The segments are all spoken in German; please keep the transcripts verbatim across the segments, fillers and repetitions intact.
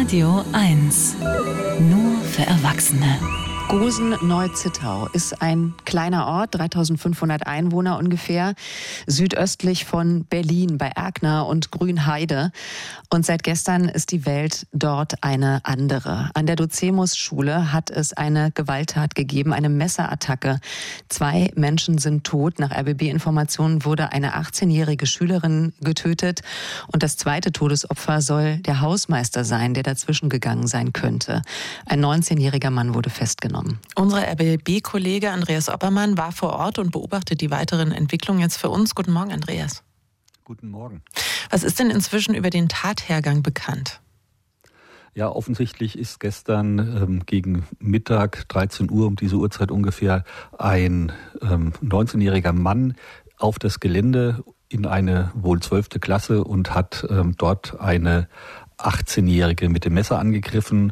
Radio eins. Nur für Erwachsene. Gosen-Neuzittau ist ein kleiner Ort, dreitausendfünfhundert Einwohner ungefähr, südöstlich von Berlin bei Erkner und Grünheide. Und seit gestern ist die Welt dort eine andere. An der Docemus-Schule hat es eine Gewalttat gegeben, eine Messerattacke. Zwei Menschen sind tot. Nach R B B-Informationen wurde eine achtzehnjährige Schülerin getötet. Und das zweite Todesopfer soll der Hausmeister sein, der dazwischen gegangen sein könnte. Ein neunzehnjähriger Mann wurde festgenommen. Unser R B B-Kollege Andreas Oppermann war vor Ort und beobachtet die weiteren Entwicklungen jetzt für uns. Guten Morgen, Andreas. Guten Morgen. Was ist denn inzwischen über den Tathergang bekannt? Ja, offensichtlich ist gestern ähm, gegen Mittag, dreizehn Uhr, um diese Uhrzeit ungefähr, ein ähm, neunzehnjähriger Mann auf das Gelände in eine wohl zwölfte Klasse und hat ähm, dort eine achtzehnjährige mit dem Messer angegriffen.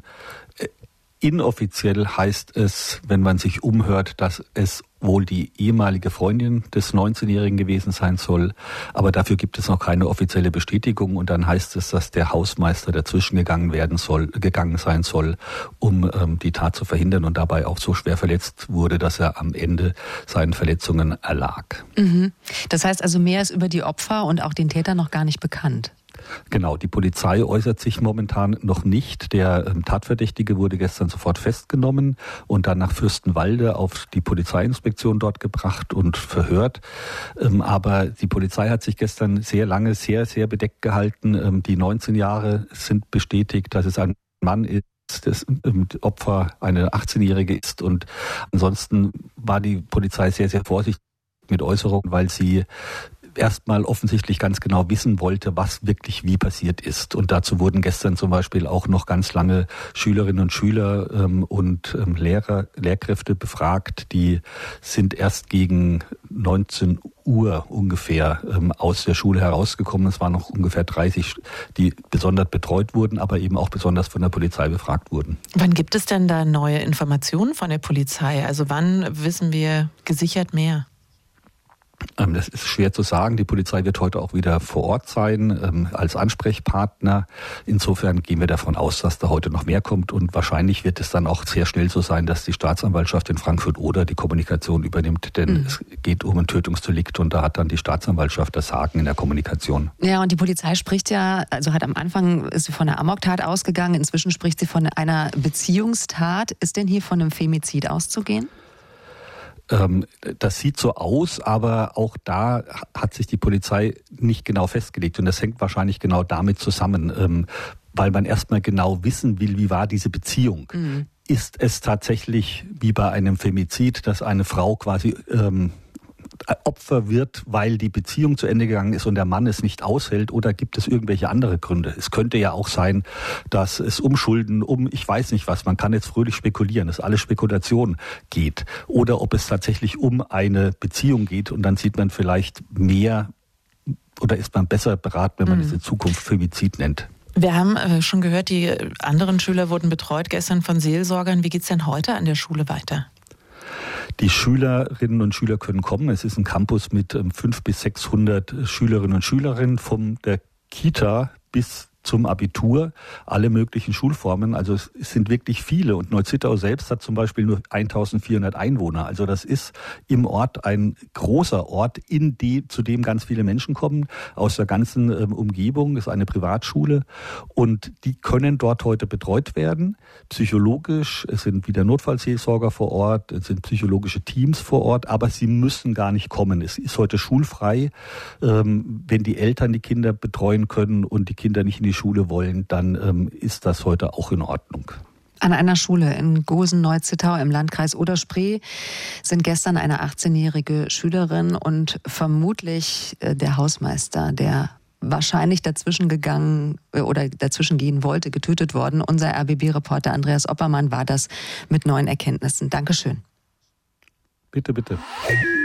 Inoffiziell heißt es, wenn man sich umhört, dass es wohl die ehemalige Freundin des neunzehnjährigen gewesen sein soll. Aber dafür gibt es noch keine offizielle Bestätigung. Und dann heißt es, dass der Hausmeister dazwischen gegangen werden soll, gegangen sein soll, um ähm, die Tat zu verhindern und dabei auch so schwer verletzt wurde, dass er am Ende seinen Verletzungen erlag. Mhm. Das heißt also, mehr ist über die Opfer und auch den Täter noch gar nicht bekannt. Genau, die Polizei äußert sich momentan noch nicht. Der ähm, Tatverdächtige wurde gestern sofort festgenommen und dann nach Fürstenwalde auf die Polizeiinspektion dort gebracht und verhört. Ähm, aber die Polizei hat sich gestern sehr lange, sehr, sehr bedeckt gehalten. Ähm, die neunzehn Jahre sind bestätigt, dass es ein Mann ist, das Opfer eine achtzehnjährige ist. Und ansonsten war die Polizei sehr, sehr vorsichtig mit Äußerungen, weil sie erstmal offensichtlich ganz genau wissen wollte, was wirklich wie passiert ist. Und dazu wurden gestern zum Beispiel auch noch ganz lange Schülerinnen und Schüler ähm, und ähm, Lehrer, Lehrkräfte befragt. Die sind erst gegen neunzehn Uhr ungefähr ähm, aus der Schule herausgekommen. Es waren noch ungefähr dreißig, die besonders betreut wurden, aber eben auch besonders von der Polizei befragt wurden. Wann gibt es denn da neue Informationen von der Polizei? Also wann wissen wir gesichert mehr? Das ist schwer zu sagen. Die Polizei wird heute auch wieder vor Ort sein, ähm, als Ansprechpartner. Insofern gehen wir davon aus, dass da heute noch mehr kommt. Und wahrscheinlich wird es dann auch sehr schnell so sein, dass die Staatsanwaltschaft in Frankfurt oder die Kommunikation übernimmt. Denn mhm. es geht um ein Tötungsdelikt und da hat dann die Staatsanwaltschaft das Sagen in der Kommunikation. Ja, und die Polizei spricht ja, also hat am Anfang ist sie von einer Amoktat ausgegangen. Inzwischen spricht sie von einer Beziehungstat. Ist denn hier von einem Femizid auszugehen? Das sieht so aus, aber auch da hat sich die Polizei nicht genau festgelegt. Und das hängt wahrscheinlich genau damit zusammen, weil man erstmal genau wissen will, wie war diese Beziehung. Mhm. Ist es tatsächlich wie bei einem Femizid, dass eine Frau quasi ähm, Opfer wird, weil die Beziehung zu Ende gegangen ist und der Mann es nicht aushält, oder gibt es irgendwelche andere Gründe? Es könnte ja auch sein, dass es um Schulden, um ich weiß nicht was, man kann jetzt fröhlich spekulieren, dass alles Spekulation geht. Oder ob es tatsächlich um eine Beziehung geht und dann sieht man vielleicht mehr oder ist man besser beraten, wenn man mhm. diese Zukunft Femizid nennt. Wir haben äh, schon gehört, die anderen Schüler wurden betreut gestern von Seelsorgern. Wie geht es denn heute an der Schule weiter? Die Schülerinnen und Schüler können kommen. Es ist ein Campus mit ähm, fünfhundert bis sechshundert Schülerinnen und Schülerinnen von der Kita bis zum Abitur, alle möglichen Schulformen. Also es sind wirklich viele. Und Neuzittau selbst hat zum Beispiel nur eintausendvierhundert Einwohner. Also das ist im Ort ein großer Ort, in die, zu dem ganz viele Menschen kommen, aus der ganzen ähm, Umgebung. Das ist eine Privatschule. Und die können dort heute betreut werden, psychologisch. Es sind wieder Notfallseelsorger vor Ort, es sind psychologische Teams vor Ort, aber sie müssen gar nicht kommen. Es ist heute schulfrei. Ähm, wenn die Eltern die Kinder betreuen können und die Kinder nicht in die Schule wollen, dann ähm, ist das heute auch in Ordnung. An einer Schule in Gosen-Neuzittau im Landkreis Oder-Spree sind gestern eine achtzehnjährige Schülerin und vermutlich äh, der Hausmeister, der wahrscheinlich dazwischen gegangen äh, oder dazwischen gehen wollte, getötet worden. Unser R B B-Reporter Andreas Oppermann war das mit neuen Erkenntnissen. Dankeschön. Bitte, bitte.